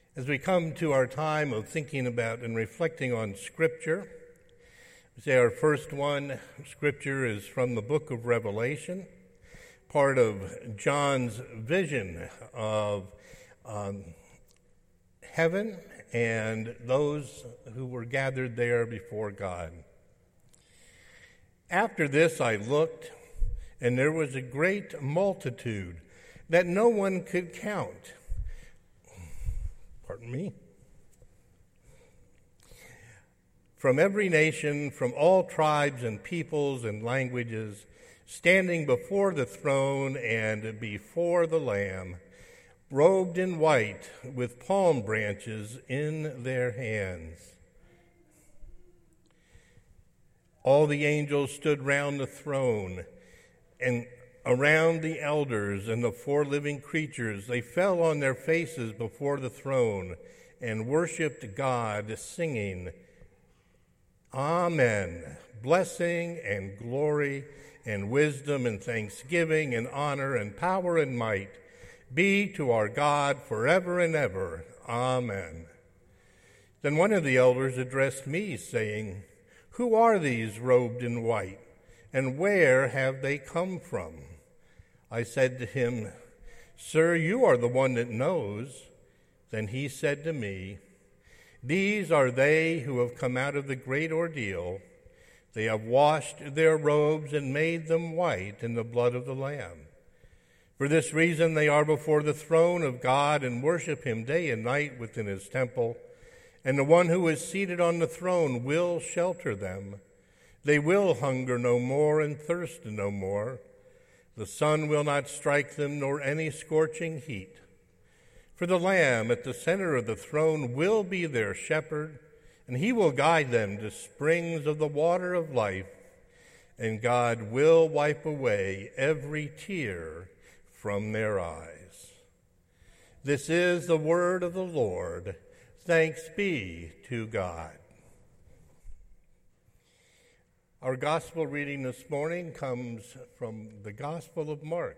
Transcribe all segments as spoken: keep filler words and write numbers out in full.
As we come to our time of thinking about and reflecting on Scripture, we say our first one, Scripture, is from the book of Revelation, part of John's vision of um, heaven and those who were gathered there before God. After this I looked, and there was a great multitude that no one could count. Pardon me. From every nation, from all tribes and peoples and languages, standing before the throne and before the Lamb, robed in white with palm branches in their hands. All the angels stood round the throne, and around the elders and the four living creatures. They fell on their faces before the throne and worshiped God, singing, Amen. Blessing and glory and wisdom and thanksgiving and honor and power and might be to our God forever and ever. Amen. Then one of the elders addressed me, saying, Who are these robed in white, and where have they come from? I said to him, Sir, you are the one that knows. Then he said to me, These are they who have come out of the great ordeal. They have washed their robes and made them white in the blood of the Lamb. For this reason they are before the throne of God and worship him day and night within his temple. And the one who is seated on the throne will shelter them. They will hunger no more and thirst no more. The sun will not strike them, nor any scorching heat. For the Lamb at the center of the throne will be their shepherd, and he will guide them to springs of the water of life, and God will wipe away every tear from their eyes. This is the word of the Lord. Thanks be to God. Our gospel reading this morning comes from the Gospel of Mark.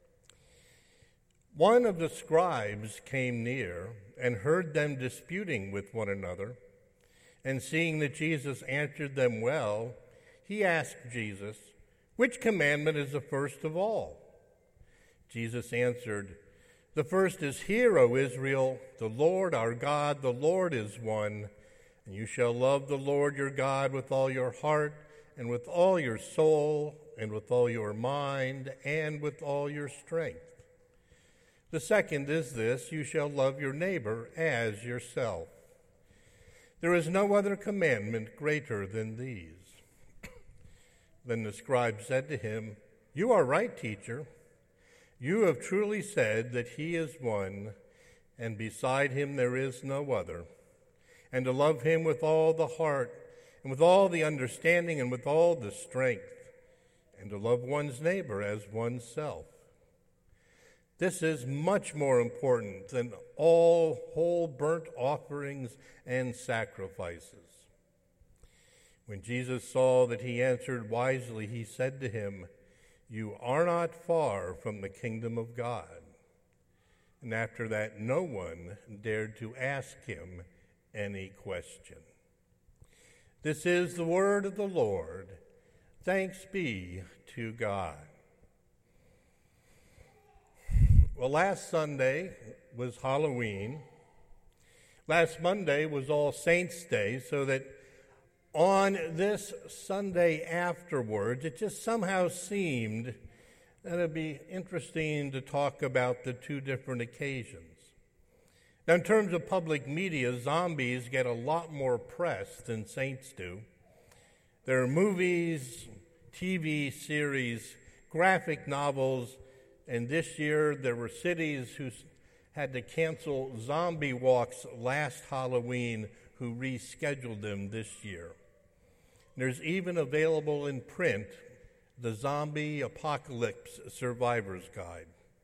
One of the scribes came near and heard them disputing with one another, and seeing that Jesus answered them well, he asked Jesus, Which commandment is the first of all? Jesus answered, The first is, Hear, O Israel, the Lord our God, the Lord is one, and you shall love the Lord your God with all your heart, and with all your soul, and with all your mind, and with all your strength. The second is this, you shall love your neighbor as yourself. There is no other commandment greater than these. Then the scribe said to him, You are right, teacher. You have truly said that he is one, and beside him there is no other, and to love him with all the heart, and with all the understanding, and with all the strength, and to love one's neighbor as oneself. This is much more important than all whole burnt offerings and sacrifices. When Jesus saw that he answered wisely, he said to him, You are not far from the kingdom of God. And after that, no one dared to ask him any question. This is the word of the Lord. Thanks be to God. Well, last Sunday was Halloween. Last Monday was All Saints' Day, so that on this Sunday afterwards, it just somehow seemed that it would be interesting to talk about the two different occasions. Now, in terms of public media, zombies get a lot more press than saints do. There are movies, T V series, graphic novels, and this year there were cities who had to cancel zombie walks last Halloween who rescheduled them this year. There's even available in print the Zombie Apocalypse Survivor's Guide.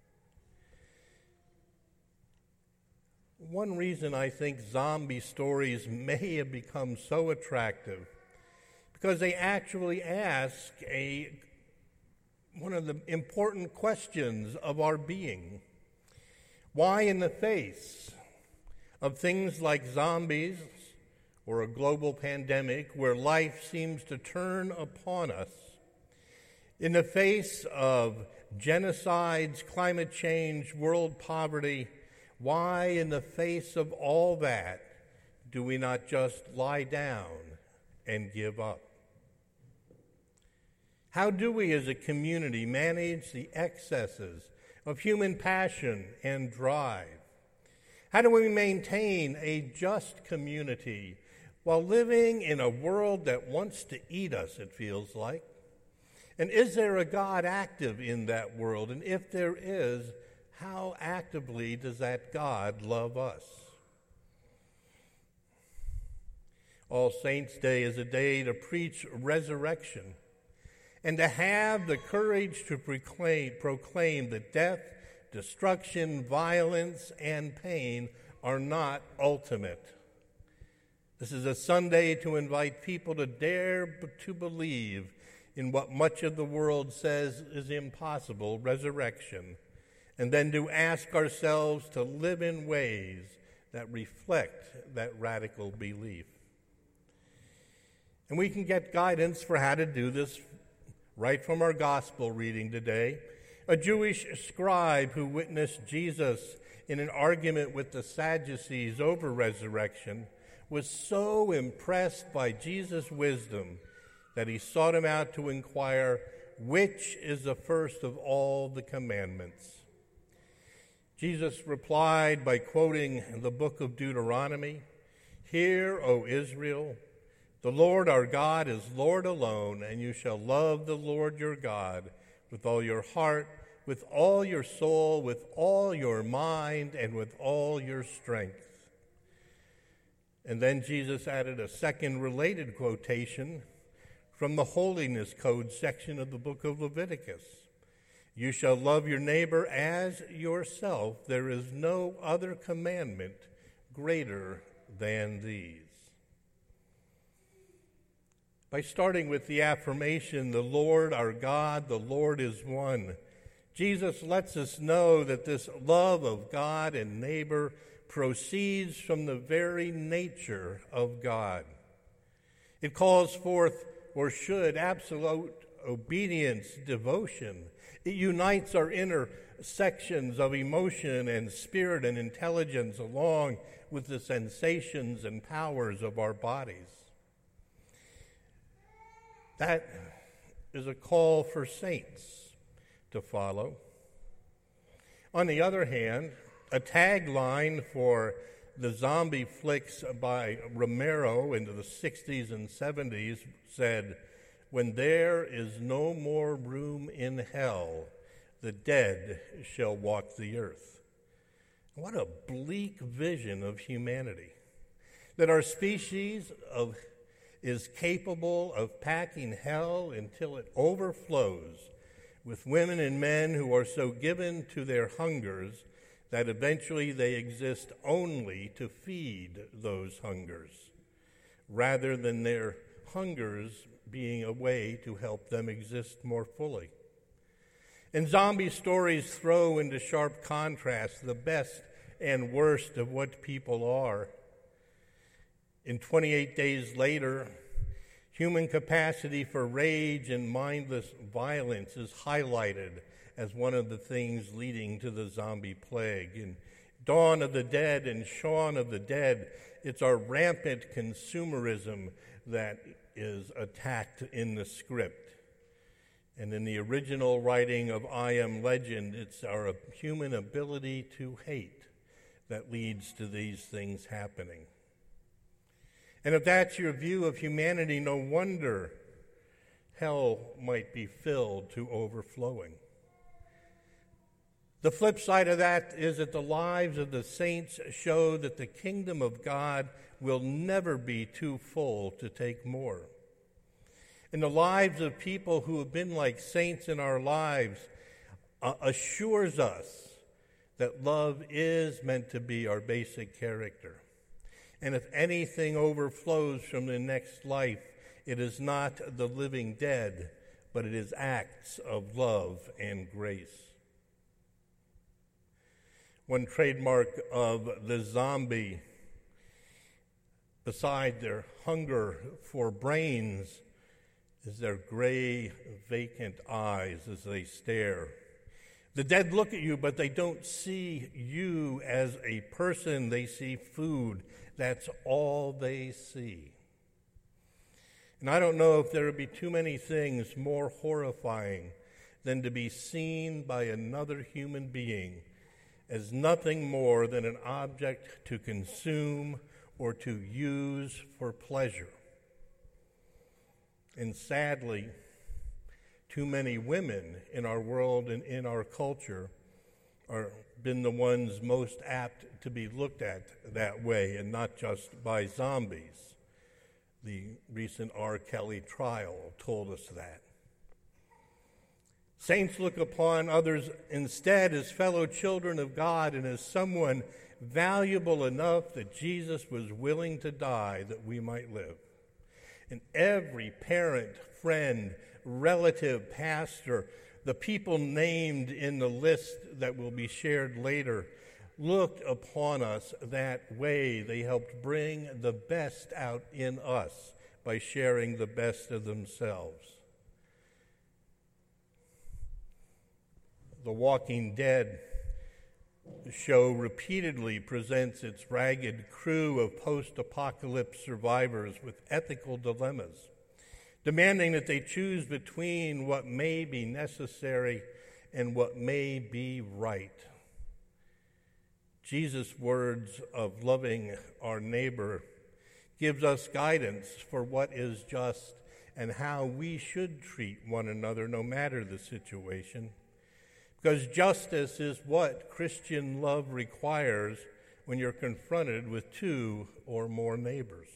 One reason I think zombie stories may have become so attractive, because they actually ask a one of the important questions of our being. Why, in the face of things like zombies or a global pandemic where life seems to turn upon us. In the face of genocides, climate change, world poverty, why in the face of all that do we not just lie down and give up? How do we as a community manage the excesses of human passion and drive? How do we maintain a just community while living in a world that wants to eat us, it feels like? And is there a God active in that world? And if there is, how actively does that God love us? All Saints' Day is a day to preach resurrection and to have the courage to proclaim, proclaim that death, destruction, violence, and pain are not ultimate. This is a Sunday to invite people to dare to believe in what much of the world says is impossible, resurrection, and then to ask ourselves to live in ways that reflect that radical belief. And we can get guidance for how to do this right from our gospel reading today. A Jewish scribe who witnessed Jesus in an argument with the Sadducees over resurrection was so impressed by Jesus' wisdom that he sought him out to inquire, which is the first of all the commandments? Jesus replied by quoting the book of Deuteronomy, "Hear, O Israel, the Lord our God is Lord alone, and you shall love the Lord your God with all your heart, with all your soul, with all your mind, and with all your strength." And then Jesus added a second related quotation from the Holiness Code section of the book of Leviticus. "You shall love your neighbor as yourself. There is no other commandment greater than these." By starting with the affirmation, "The Lord our God, the Lord is one," Jesus lets us know that this love of God and neighbor proceeds from the very nature of God. It calls forth, or should, absolute obedience, devotion. It unites our inner sections of emotion and spirit and intelligence along with the sensations and powers of our bodies. That is a call for saints to follow. On the other hand, a tagline for the zombie flicks by Romero into the sixties and seventies said, "When there is no more room in hell, the dead shall walk the earth." What a bleak vision of humanity, that our species of is capable of packing hell until it overflows with women and men who are so given to their hungers that eventually they exist only to feed those hungers, rather than their hungers being a way to help them exist more fully. And zombie stories throw into sharp contrast the best and worst of what people are. In twenty-eight Days Later, human capacity for rage and mindless violence is highlighted as one of the things leading to the zombie plague. In Dawn of the Dead and Shaun of the Dead, it's our rampant consumerism that is attacked in the script. And in the original writing of I Am Legend, it's our human ability to hate that leads to these things happening. And if that's your view of humanity, no wonder hell might be filled to overflowing. The flip side of that is that the lives of the saints show that the kingdom of God will never be too full to take more. And the lives of people who have been like saints in our lives uh, assures us that love is meant to be our basic character. And if anything overflows from the next life, it is not the living dead, but it is acts of love and grace. One trademark of the zombie Beside their hunger for brains is their gray, vacant eyes as they stare. The dead look at you, but they don't see you as a person. They see food. That's all they see. And I don't know if there would be too many things more horrifying than to be seen by another human being as nothing more than an object to consume or to use for pleasure. And sadly, too many women in our world and in our culture are been the ones most apt to be looked at that way, and not just by zombies. The recent R. Kelly trial told us that. Saints look upon others instead as fellow children of God and as someone valuable enough that Jesus was willing to die that we might live. And every parent, friend, relative, pastor, the people named in the list that will be shared later, looked upon us that way. They helped bring the best out in us by sharing the best of themselves. The Walking Dead show repeatedly presents its ragged crew of post-apocalypse survivors with ethical dilemmas, demanding that they choose between what may be necessary and what may be right. Jesus' words of loving our neighbor gives us guidance for what is just and how we should treat one another no matter the situation. Because justice is what Christian love requires when you're confronted with two or more neighbors.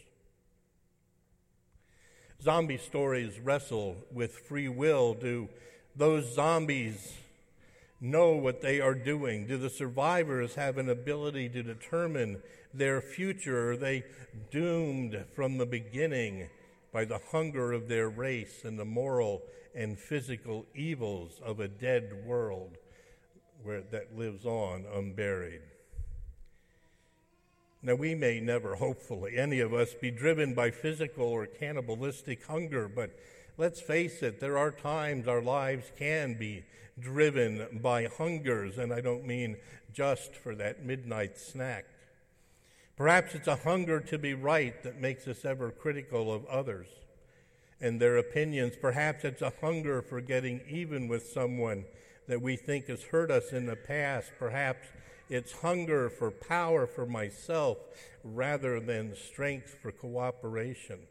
Zombie stories wrestle with free will. Do those zombies know what they are doing? Do the survivors have an ability to determine their future? Are they doomed from the beginning by the hunger of their race and the moral and physical evils of a dead world where that lives on unburied? Now, we may never, hopefully, any of us, be driven by physical or cannibalistic hunger, but let's face it, there are times our lives can be driven by hungers, and I don't mean just for that midnight snack. Perhaps it's a hunger to be right that makes us ever critical of others and their opinions. Perhaps it's a hunger for getting even with someone that we think has hurt us in the past. Perhaps it's hunger for power for myself rather than strength for cooperation.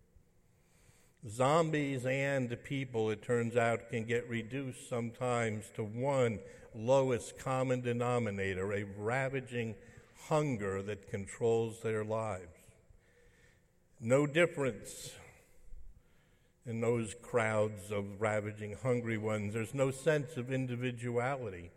Zombies and people, it turns out, can get reduced sometimes to one lowest common denominator, a ravaging hunger that controls their lives. No difference in those crowds of ravaging hungry ones. There's no sense of individuality.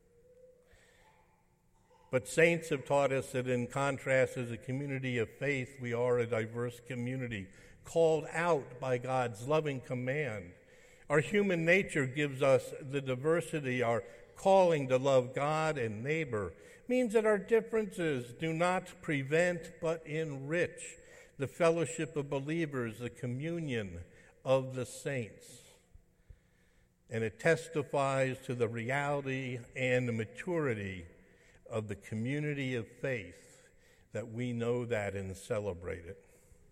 But saints have taught us that in contrast, as a community of faith, we are a diverse community, called out by God's loving command. Our human nature gives us the diversity. Our calling to love God and neighbor means that our differences do not prevent but enrich the fellowship of believers, the communion of the saints. And it testifies to the reality and the maturity of the community of faith that we know that and celebrate it.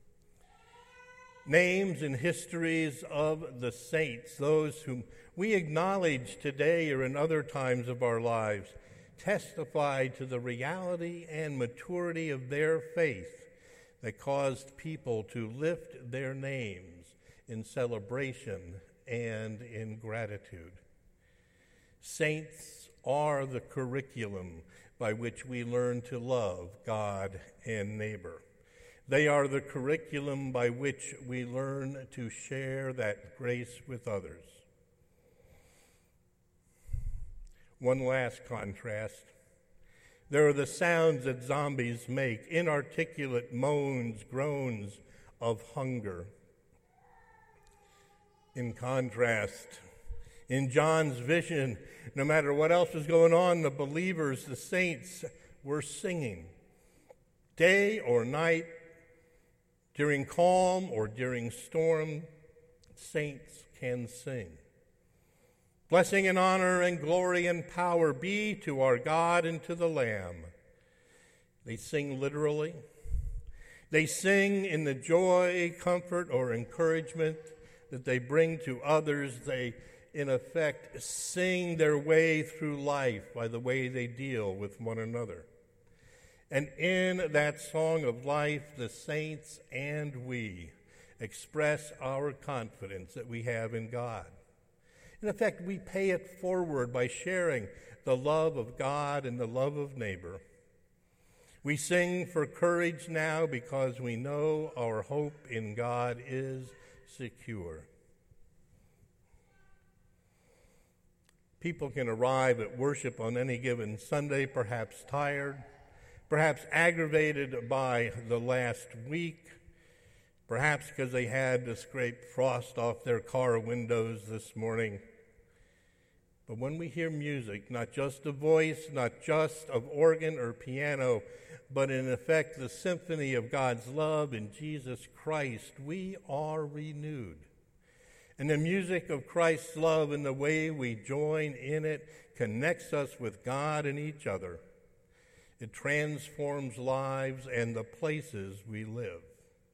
Names and histories of the saints, those whom we acknowledge today or in other times of our lives, testify to the reality and maturity of their faith that caused people to lift their names in celebration and in gratitude. Saints are the curriculum by which we learn to love God and neighbor. They are the curriculum by which we learn to share that grace with others. One last contrast. There are the sounds that zombies make, inarticulate moans, groans of hunger. In contrast, in John's vision, no matter what else was going on, the believers, the saints, were singing. Day or night, During calm or during storm, saints can sing. Blessing and honor and glory and power be to our God and to the Lamb. They sing literally. They sing in the joy, comfort, or encouragement that they bring to others. They, in effect, sing their way through life by the way they deal with one another. And in that song of life, the saints and we express our confidence that we have in God. In effect, we pay it forward by sharing the love of God and the love of neighbor. We sing for courage now because we know our hope in God is secure. People can arrive at worship on any given Sunday, perhaps tired, perhaps aggravated by the last week, perhaps because they had to scrape frost off their car windows this morning. But when we hear music, not just a voice, not just of organ or piano, but in effect the symphony of God's love in Jesus Christ, we are renewed. And the music of Christ's love and the way we join in it connects us with God and each other. It transforms lives and the places we live.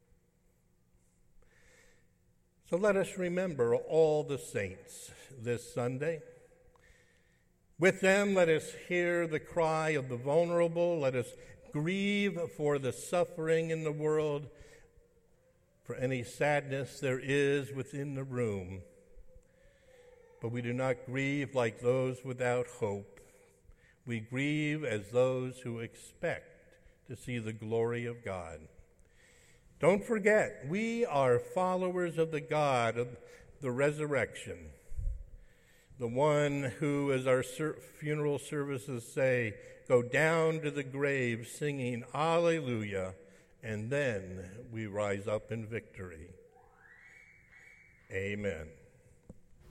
So let us remember all the saints this Sunday. With them, let us hear the cry of the vulnerable. Let us grieve for the suffering in the world, for any sadness there is within the room. But we do not grieve like those without hope. We grieve as those who expect to see the glory of God. Don't forget, we are followers of the God of the resurrection, the one who, as our funeral services say, go down to the grave singing Alleluia, and then we rise up in victory. Amen.